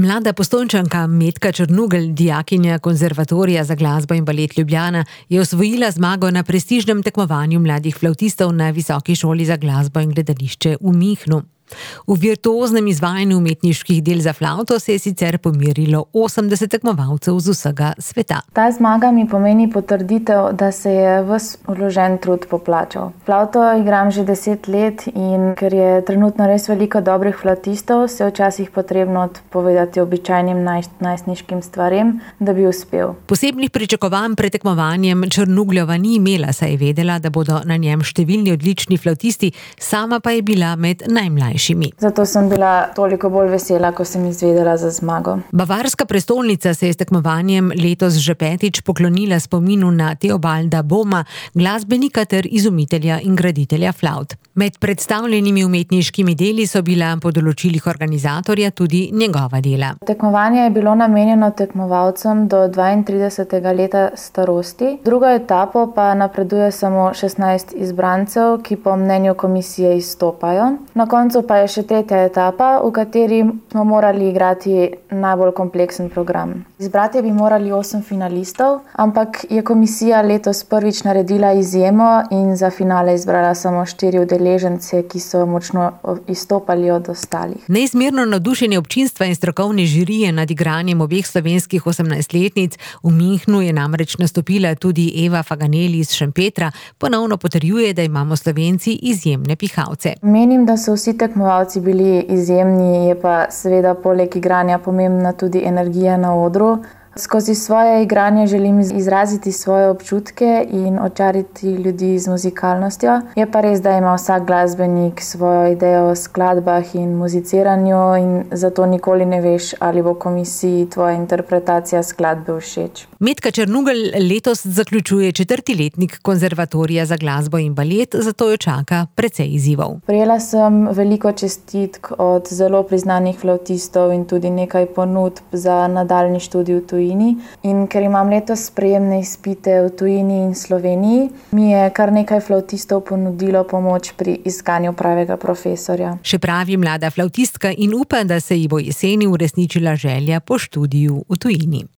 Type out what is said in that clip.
Mlada Postojnčanka Metka Črnugelj, dijakinja Konzervatorija za glasbo in balet Ljubljana, je osvojila zmago na prestižnem tekmovanju mladih flavtistov na Visoki šoli za glasbo in gledališče v Münchnu. V virtuoznem izvajanju umetniških del za flavto se je sicer pomerilo 80 tekmovalcev z vsega sveta. Ta zmaga mi pomeni potrditev, da se je ves vložen trud poplačal. Flavto igram že 10 let in ker je trenutno res veliko dobrih flavtistov, se je včasih potrebno odpovedati običajnim najstniškim stvarem, da bi uspel. Posebnih pričakovanj pred tekmovanjem Črnugljeva ni imela, saj je vedela, da bodo na njem številni odlični flavtisti, sama pa je bila med najmlajšimi. Zato sem bila toliko bolj vesela, ko sem izvedela za zmago. Bavarska prestolnica se je s tekmovanjem letos že petič poklonila spominu na Theobalda Bohma, glasbenika ter izumitelja in graditelja flavt. Med predstavljenimi umetniškimi deli so bila po določilih organizatorja tudi njegova dela. Tekmovanje je bilo namenjeno tekmovalcem do 32. leta starosti. Drugo etapo pa napreduje samo 16 izbrancev, ki po mnenju komisije izstopajo. Na koncu pa je še tretja etapa, v kateri smo morali igrati najbolj kompleksen program. Izbrati bi morali 8 finalistov, ampak je komisija letos prvič naredila izjemo in za finale izbrala samo 4 udeležence, ki so močno izstopali od ostalih. Neizmerno navdušenje občinstva in strokovne žirije nad igranjem obeh slovenskih 18-letnic v Münchnu je namreč nastopila tudi Eva Faganeli iz Šempetra, ponovno potrjuje, da imamo Slovenci izjemne pihalce. Menim, da so vsi tekmovalci bili izjemni, je pa seveda poleg igranja pomembna tudi energija na odru. Skozi svoje igranje želim izraziti svoje občutke in očariti ljudi z muzikalnostjo. Je pa res, da ima vsak glasbenik svojo idejo o skladbah in muziciranju in zato nikoli ne veš, ali bo komisiji tvoja interpretacija skladbe všeč. Metka Črnugelj letos zaključuje 4. letnik Konzervatorija za glasbo in balet, zato jo čaka precej izzivov. Prejela sem veliko čestitk od zelo priznanih flavtistov in tudi nekaj ponudb za nadaljnji študij v tujini. In ker imam letos sprejemne izpite v tujini in Sloveniji, mi je kar nekaj flavtistov ponudilo pomoč pri iskanju pravega profesorja. Še pravi mlada flavtistka in upa, da se ji bo jeseni uresničila želja po študiju v tujini.